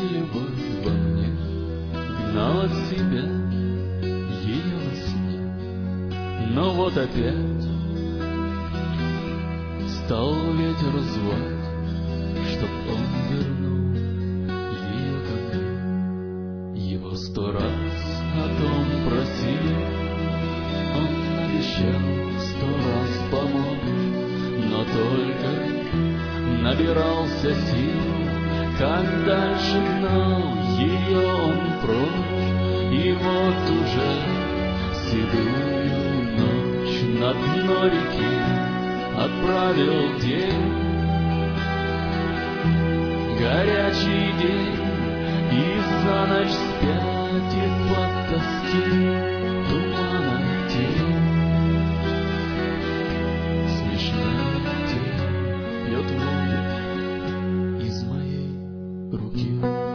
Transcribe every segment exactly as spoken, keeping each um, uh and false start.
любовь во мне гнал от себя ее во сне. Но вот опять стал ветер звать, чтоб он вернул ее ко мне. Его сто раз о том просил, он обещал сто раз помочь, но только набирался сил, как дальше гнал ее он прочь. И вот уже седую ночь на дно реки отправил день, горячий день, и за ночь спятив от тоски тумана тень. Смешная тень пьет воду из моей руки.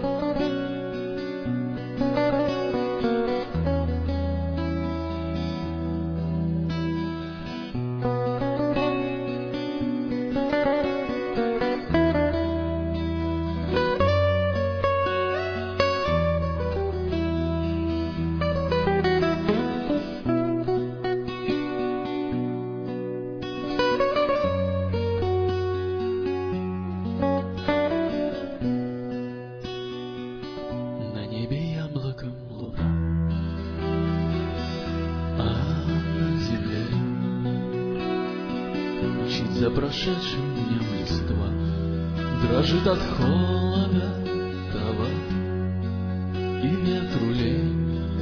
За прошедшим днем листва дрожит от холода трава, и ветру лень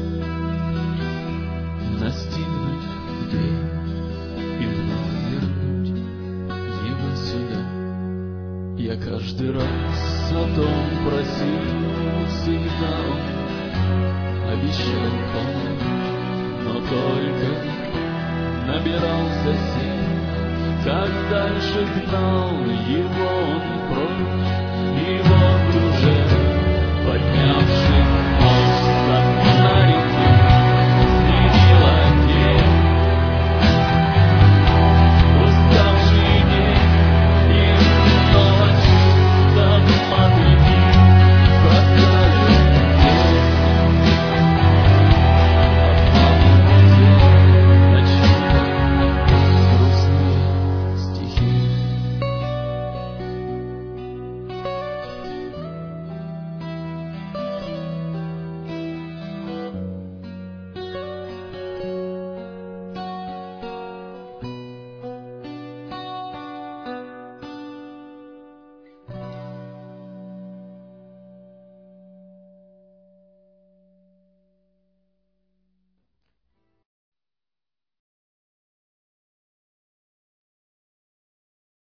настигнуть день и вновь вернуть его сюда. Я каждый раз о том просил, всегда он обещал помочь, но только набирался сил, как дальше гнал его он прочь. И вот уже